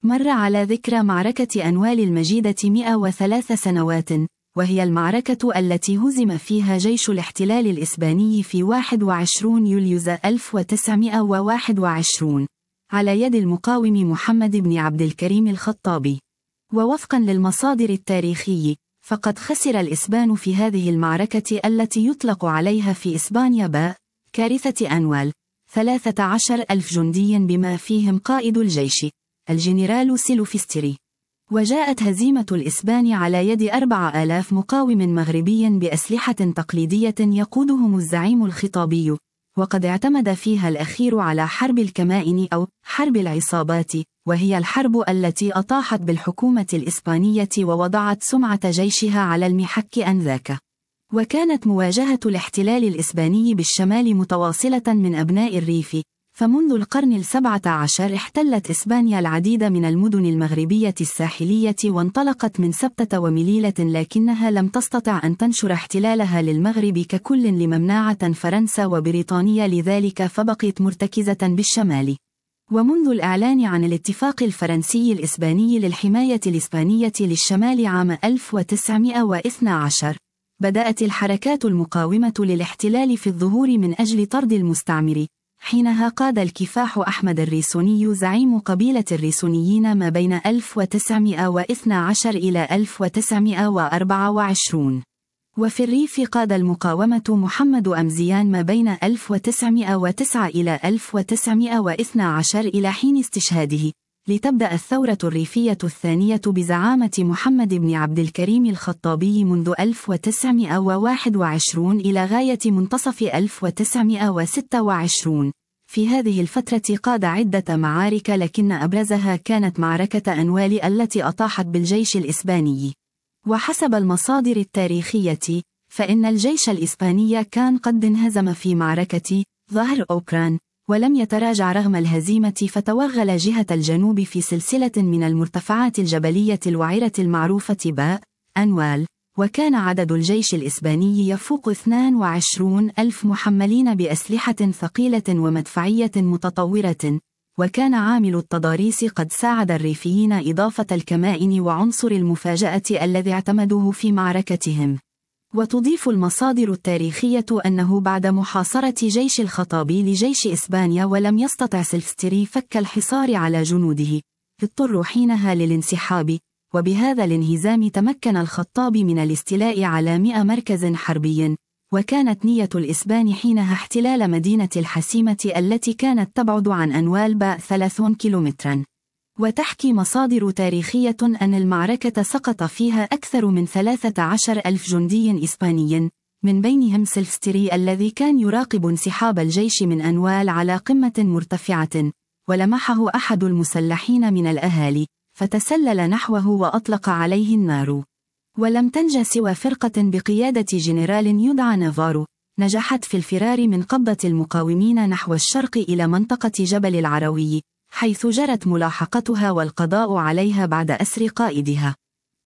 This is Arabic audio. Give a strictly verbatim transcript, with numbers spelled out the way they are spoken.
مر على ذكرى معركة أنوال المجيدة مئة وثلاث سنوات، وهي المعركة التي هزم فيها جيش الاحتلال الإسباني في واحد وعشرين يوليو ألف وتسعمئة وواحد وعشرين على يد المقاوم محمد بن عبد الكريم الخطابي. ووفقا للمصادر التاريخية، فقد خسر الإسبان في هذه المعركة التي يطلق عليها في إسبانيا باء كارثة أنوال ثلاثة عشر ألف جندي بما فيهم قائد الجيش الجنرال سيلوفستري. وجاءت هزيمة الإسبان على يد أربعة آلاف مقاوم مغربي بأسلحة تقليدية يقودهم الزعيم الخطابي، وقد اعتمد فيها الأخير على حرب الكمائن أو حرب العصابات، وهي الحرب التي أطاحت بالحكومة الإسبانية ووضعت سمعة جيشها على المحك آنذاك. وكانت مواجهة الاحتلال الإسباني بالشمال متواصلة من أبناء الريف، فمنذ القرن السابع عشر احتلت إسبانيا العديد من المدن المغربية الساحلية وانطلقت من سبتة ومليلة، لكنها لم تستطع أن تنشر احتلالها للمغرب ككل لممنعة فرنسا وبريطانيا، لذلك فبقيت مرتكزة بالشمال. ومنذ الإعلان عن الاتفاق الفرنسي الإسباني للحماية الإسبانية للشمال عام ألف وتسعمئة واثني عشر، بدأت الحركات المقاومة للاحتلال في الظهور من أجل طرد المستعمر. حينها قاد الكفاح أحمد الريسوني زعيم قبيلة الريسونيين ما بين ألف وتسعمئة واثني عشر إلى ألف وتسعمئة وأربعة وعشرين. وفي الريف قاد المقاومة محمد أمزيان ما بين ألف وتسعمئة وتسعة إلى ألف وتسعمئة واثني عشر إلى حين استشهاده، لتبدأ الثورة الريفية الثانية بزعامة محمد بن عبد الكريم الخطابي منذ ألف وتسعمئة وواحد وعشرين إلى غاية منتصف ألف وتسعمئة وستة وعشرين. في هذه الفترة قاد عدة معارك، لكن أبرزها كانت معركة أنوال التي أطاحت بالجيش الإسباني. وحسب المصادر التاريخية، فإن الجيش الإسباني كان قد انهزم في معركة ظهر أوكران، ولم يتراجع رغم الهزيمة، فتوغل جهة الجنوب في سلسلة من المرتفعات الجبلية الوعرة المعروفة باء أنوال. وكان عدد الجيش الإسباني يفوق اثنين وعشرين ألف محملين بأسلحة ثقيلة ومدفعية متطورة. وكان عامل التضاريس قد ساعد الريفيين إضافة الكمائن وعنصر المفاجأة الذي اعتمدوه في معركتهم. وتضيف المصادر التاريخية أنه بعد محاصرة جيش الخطابي لجيش إسبانيا ولم يستطع سيلفستري فك الحصار على جنوده، اضطروا حينها للانسحاب. وبهذا الانهزام تمكن الخطاب من الاستيلاء على مئة مركز حربي. وكانت نية الإسبان حينها احتلال مدينة الحسيمة التي كانت تبعد عن أنوال باء ثلاثين كيلومترا. وتحكي مصادر تاريخية أن المعركة سقط فيها أكثر من ثلاثة عشر ألف جندي إسباني، من بينهم سيلفستري الذي كان يراقب انسحاب الجيش من أنوال على قمة مرتفعة. ولمحه أحد المسلحين من الأهالي، فتسلل نحوه وأطلق عليه النار. ولم تنج سوى فرقة بقيادة جنرال يدعى نافارو، نجحت في الفرار من قبضة المقاومين نحو الشرق إلى منطقة جبل العروي، حيث جرت ملاحقتها والقضاء عليها بعد أسر قائدها.